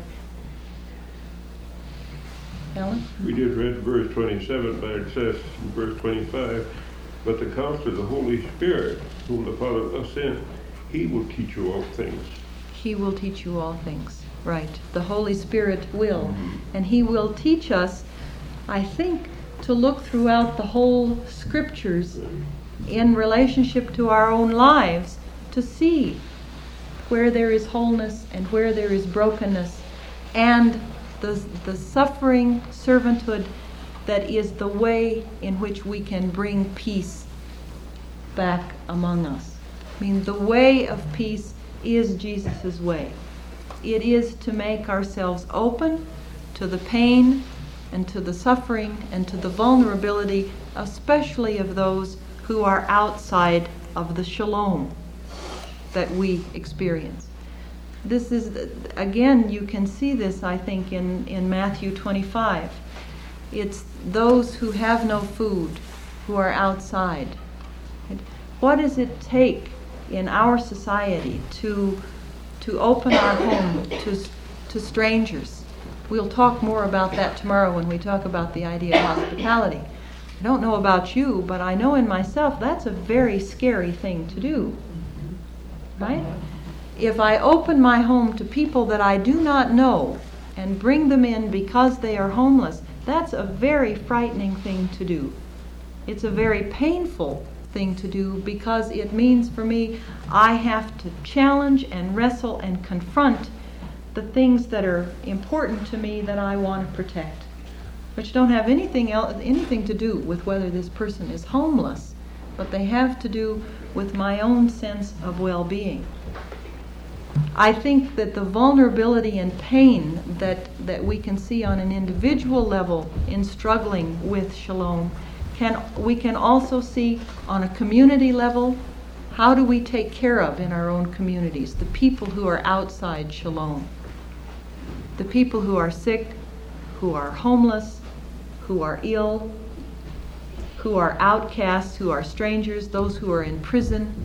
Alan? We just read verse 27, but it says in verse 25, but the Counselor, the Holy Spirit, whom the Father will send, He will teach you all things. He will teach you all things. Right. The Holy Spirit will. And He will teach us, I think, to look throughout the whole Scriptures in relationship to our own lives, to see where there is wholeness and where there is brokenness, and the suffering servanthood that is the way in which we can bring peace back among us. I mean, the way of peace is Jesus' way. it is to make ourselves open to the pain and to the suffering and to the vulnerability, especially of those who are outside of the shalom that we experience. This is, again, you can see this, I think, in Matthew 25. It's those who have no food, who are outside. What does it take in our society to open our home to strangers? We'll talk more about that tomorrow when we talk about the idea of hospitality. I don't know about you, but I know in myself that's a very scary thing to do. Right? If I open my home to people that I do not know and bring them in because they are homeless, that's a very frightening thing to do. It's a very painful thing to do because it means for me I have to challenge and wrestle and confront the things that are important to me that I want to protect, which don't have anything to do with whether this person is homeless, but they have to do with my own sense of well-being. I think that the vulnerability and pain that we can see on an individual level in struggling with shalom, we can also see on a community level. How do we take care of in our own communities the people who are outside shalom? The people who are sick, who are homeless, who are ill, who are outcasts, who are strangers, those who are in prison.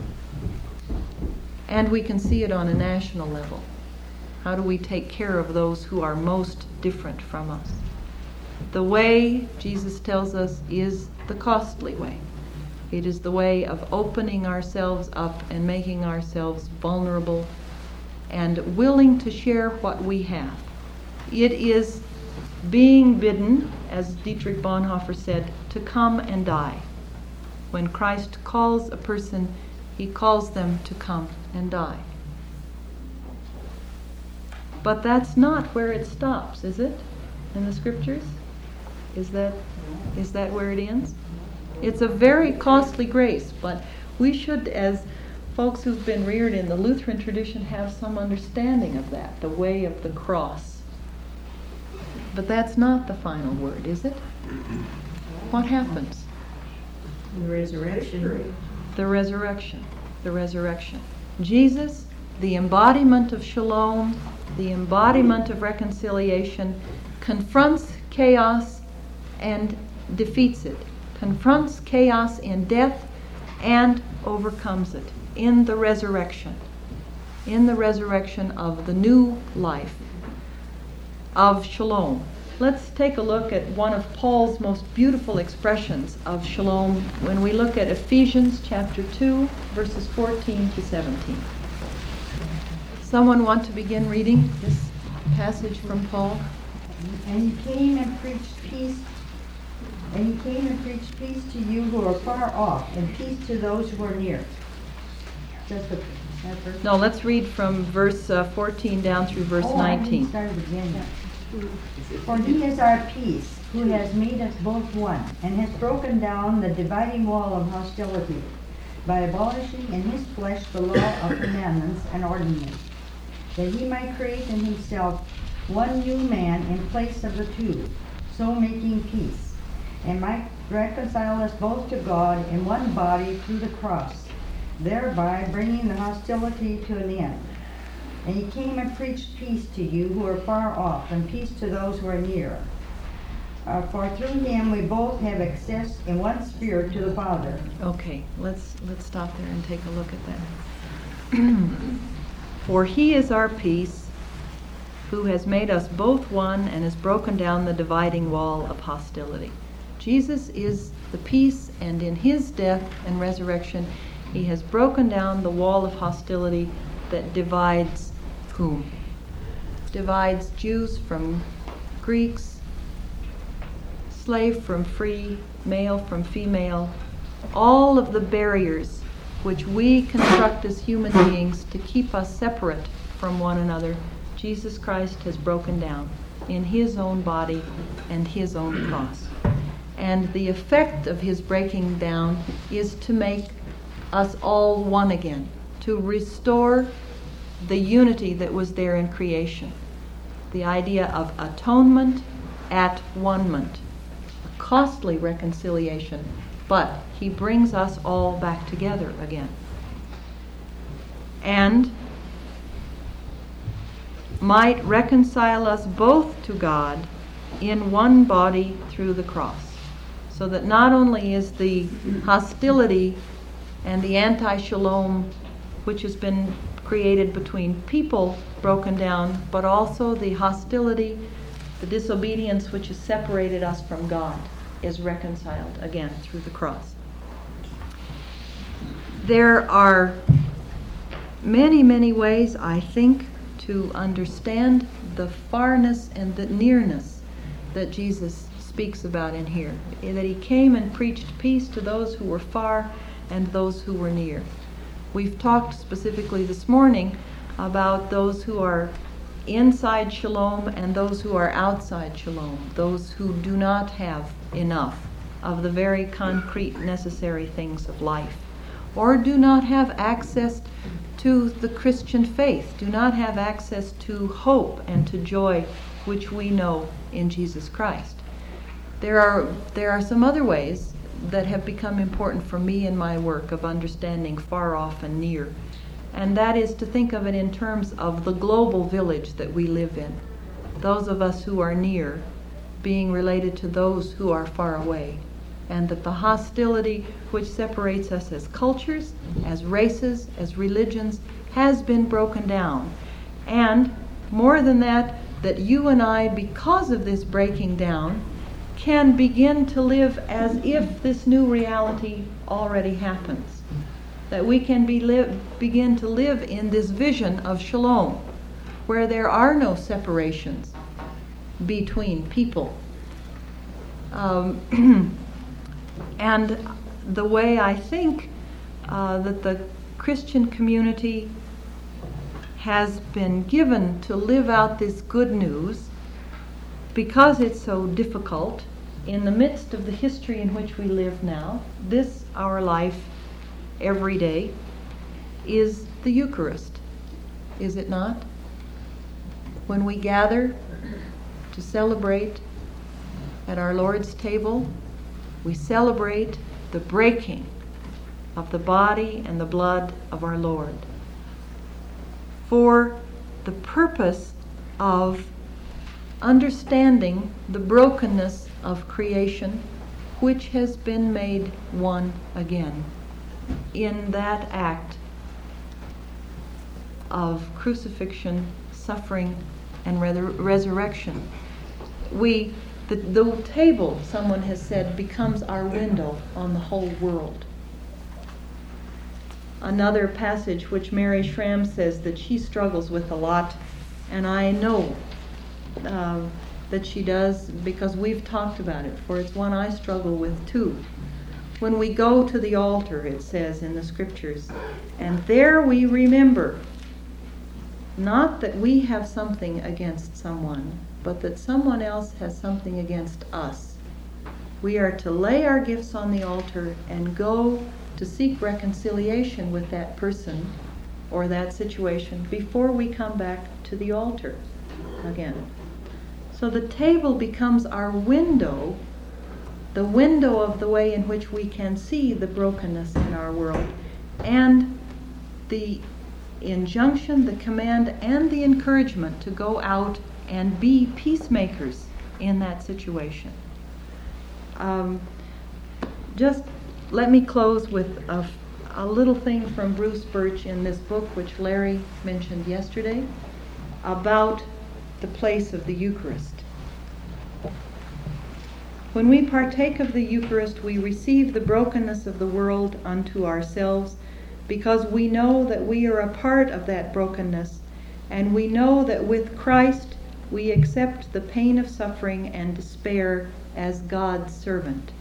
And we can see it on a national level. How do we take care of those who are most different from us? The way, Jesus tells us, is the costly way. It is the way of opening ourselves up and making ourselves vulnerable and willing to share what we have. It is being bidden, as Dietrich Bonhoeffer said, to come and die. When Christ calls a person, he calls them to come and die. But that's not where it stops, is it? In the scriptures? Is that where it ends? It's a very costly grace, but we should, as folks who've been reared in the Lutheran tradition, have some understanding of that, the way of the cross. But that's not the final word, is it? What happens? The resurrection. The resurrection. The resurrection. Jesus, the embodiment of shalom, the embodiment of reconciliation, confronts chaos and defeats it. Confronts chaos in death and overcomes it in the resurrection. In the resurrection of the new life of shalom. Let's take a look at one of Paul's most beautiful expressions of shalom when we look at Ephesians chapter 2, verses 14 to 17. Someone want to begin reading this passage from Paul? And he came and preached peace. And he came and preached peace to you who are far off, and peace to those who are near. Just that verse? No, let's read from verse 14 down through verse 19. Start again. For he is our peace, who has made us both one, and has broken down the dividing wall of hostility, by abolishing in his flesh the law of commandments and ordinances, that he might create in himself one new man in place of the two, so making peace, and might reconcile us both to God in one body through the cross, thereby bringing the hostility to an end. And he came and preached peace to you who are far off, and peace to those who are near. For through him we both have access in one spirit to the Father. Okay, let's stop there and take a look at that. For he is our peace, who has made us both one and has broken down the dividing wall of hostility. Jesus is the peace, and in his death and resurrection, he has broken down the wall of hostility that divides whom? Divides Jews from Greeks, slave from free, male from female, all of the barriers which we construct as human beings to keep us separate from one another, Jesus Christ has broken down in his own body and his own cross. And the effect of his breaking down is to make us all one again, to restore the unity that was there in creation. The idea of atonement at one-ment. A costly reconciliation, but he brings us all back together again. And might reconcile us both to God in one body through the cross. So that not only is the hostility and the anti-shalom which has been created between people broken down, but also the hostility, the disobedience which has separated us from God is reconciled again through the cross. There are many, many ways, I think, to understand the farness and the nearness that Jesus speaks about in here. That he came and preached peace to those who were far and those who were near. We've talked specifically this morning about those who are inside shalom and those who are outside shalom, those who do not have enough of the very concrete necessary things of life, or do not have access to the Christian faith, do not have access to hope and to joy which we know in Jesus Christ. There are some other ways that have become important for me in my work of understanding far off and near, and that is to think of it in terms of the global village that we live in. Those of us who are near being related to those who are far away, and that the hostility which separates us as cultures, as races, as religions, has been broken down. And more than that, that you and I, because of this breaking down, can begin to live as if this new reality already happens. That we can begin to live in this vision of shalom, where there are no separations between people. And the way I think that the Christian community has been given to live out this good news, because it's so difficult in the midst of the history in which we live now, this, our life, every day, is the Eucharist, is it not? When we gather to celebrate at our Lord's table, we celebrate the breaking of the body and the blood of our Lord for the purpose of understanding the brokenness of creation, which has been made one again in that act of crucifixion, suffering, and resurrection. The table, someone has said, becomes our window on the whole world. Another passage which Mary Schramm says that she struggles with a lot, and I know that she does because we've talked about it, for it's one I struggle with too. When we go to the altar, it says in the scriptures, and there we remember not that we have something against someone, but that someone else has something against us. We are to lay our gifts on the altar and go to seek reconciliation with that person or that situation before we come back to the altar again. So the table becomes our window, the window of the way in which we can see the brokenness in our world, and the injunction, the command, and the encouragement to go out and be peacemakers in that situation. Just let me close with a little thing from Bruce Birch in this book, which Larry mentioned yesterday, about the place of the Eucharist. When we partake of the Eucharist, we receive the brokenness of the world unto ourselves, because we know that we are a part of that brokenness, and we know that with Christ we accept the pain of suffering and despair as God's servants.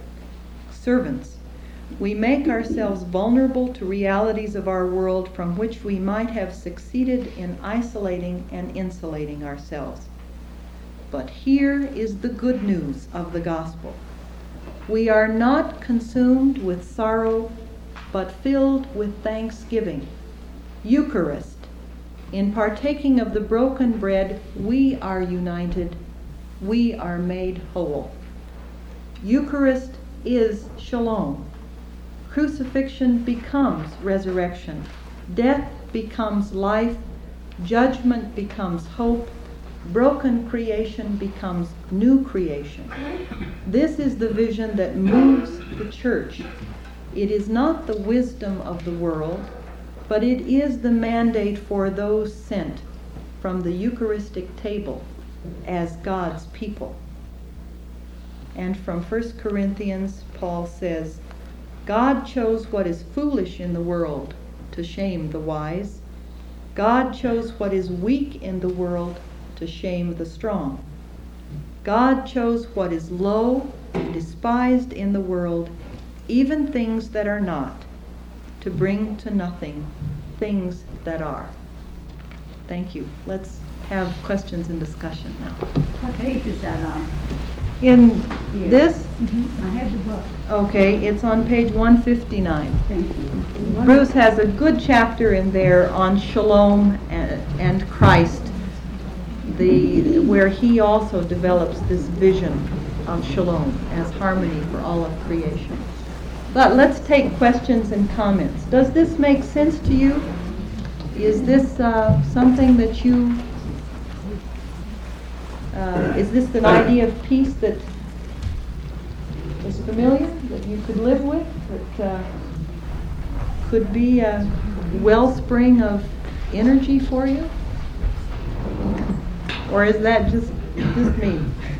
We make ourselves vulnerable to realities of our world from which we might have succeeded in isolating and insulating ourselves. But here is the good news of the gospel. We are not consumed with sorrow, but filled with thanksgiving. Eucharist, In partaking of the broken bread, we are united. We are made whole. Eucharist is shalom. Crucifixion becomes resurrection. Death becomes life. Judgment becomes hope. Broken creation becomes new creation. This is the vision that moves the church. It is not the wisdom of the world, but it is the mandate for those sent from the Eucharistic table as God's people. And from 1 Corinthians, Paul says, God chose what is foolish in the world to shame the wise. God chose what is weak in the world to shame the strong. God chose what is low and despised in the world, even things that are not, to bring to nothing things that are. Thank you. Let's have questions and discussion now. What page is that on? In this? I have the book. Okay, it's on page 159. Thank you. Bruce has a good chapter in there on shalom and Christ, where he also develops this vision of shalom as harmony for all of creation. But let's take questions and comments. Does this make sense to you? Is this something that you, is this an idea of peace that is familiar, that you could live with, that could be a wellspring of energy for you? Or is that just me?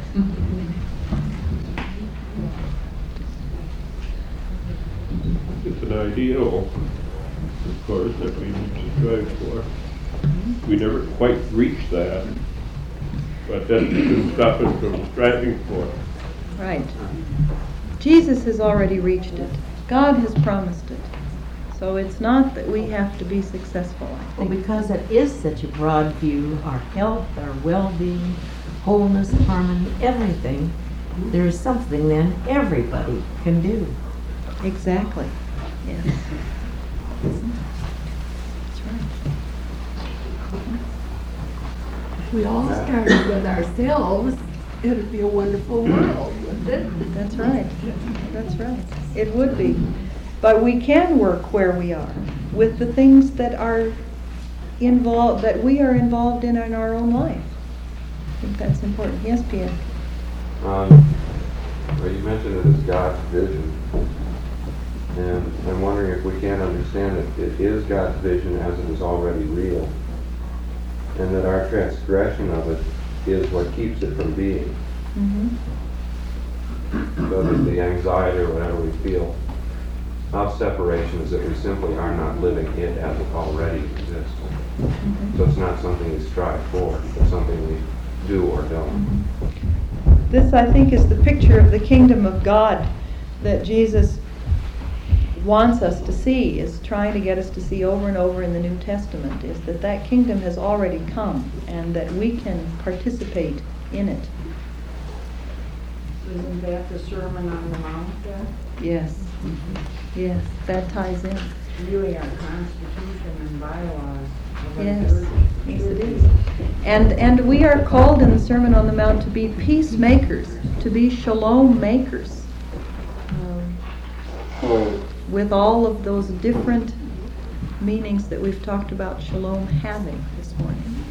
It's an ideal, of course, that we need to strive for. We never quite reach that, but that doesn't stop us from striving for it. Right. Jesus has already reached it. God has promised it. So it's not that we have to be successful, I think. Well, because it is such a broad view, our health, our well-being, wholeness, harmony, everything, there is something then everybody can do. Exactly. Yes. That's right. If we all started with ourselves, it would be a wonderful world, wouldn't it? That's right. That's right. It would be. But we can work where we are with the things that are involved, that we are involved in our own life. I think that's important. Yes, Pierre? Well, you mentioned it as God's vision. And I'm wondering if we can't understand that it is God's vision as it is already real. And that our transgression of it is what keeps it from being. So that the anxiety or whatever we feel of separation is that we simply are not living it as it already exists. So it's not something we strive for, it's something we do or don't. This, I think, is the picture of the kingdom of God that Jesus wants us to see, is trying to get us to see over and over in the New Testament, is that that kingdom has already come and that we can participate in it. Isn't that the Sermon on the Mount then? Yes. Yes, that ties in. Really our constitution and bylaws. Yes, yes it is. And we are called in the Sermon on the Mount to be peacemakers, to be shalom makers. With all of those different meanings that we've talked about shalom having this morning.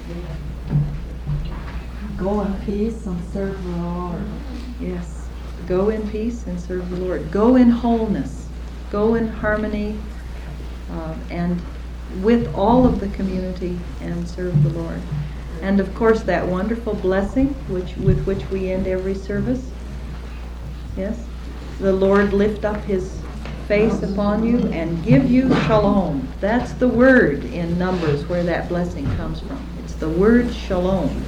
Go in peace and serve the Lord. Yes. Go in peace and serve the Lord. Go in wholeness. Go in harmony and with all of the community and serve the Lord. And of course that wonderful blessing with which we end every service. Yes. The Lord lift up his face upon you and give you shalom. That's the word in Numbers where that blessing comes from. It's the word shalom.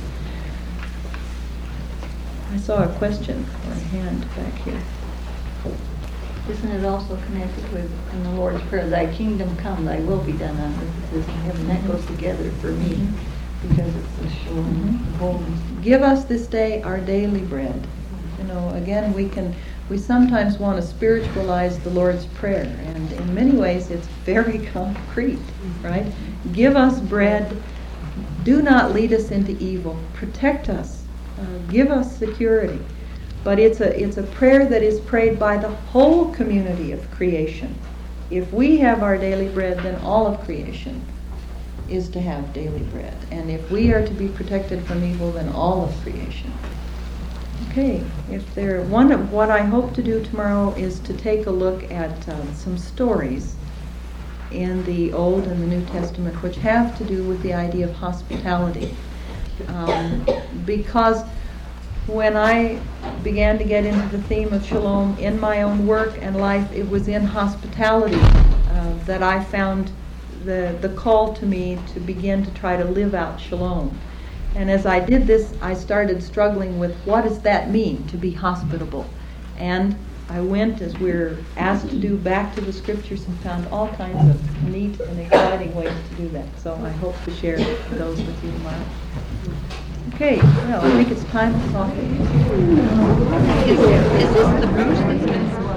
I saw a question or a hand back here. Isn't it also connected with in the Lord's Prayer, thy kingdom come, thy will be done on earth as in heaven? That goes together for me because it's the shalom, the wholeness. Give us this day our daily bread. You know, again, we sometimes want to spiritualize the Lord's Prayer, and in many ways it's very concrete, right? Give us bread Do not lead us into evil. Protect us. Give us security. But it's a prayer that is prayed by the whole community of creation. If we have our daily bread, then all of creation is to have daily bread. And if we are to be protected from evil, then all of creation. Okay, one of what I hope to do tomorrow is to take a look at some stories in the Old and the New Testament which have to do with the idea of hospitality. Because when I began to get into the theme of shalom in my own work and life, it was in hospitality that I found the call to me to begin to try to live out shalom. And as I did this, I started struggling with what does that mean, to be hospitable. And I went, as we're asked to do, back to the scriptures and found all kinds of neat and exciting ways to do that. So I hope to share those with you tomorrow. Okay, well, I think it's time for coffee. Is this the fruit that's been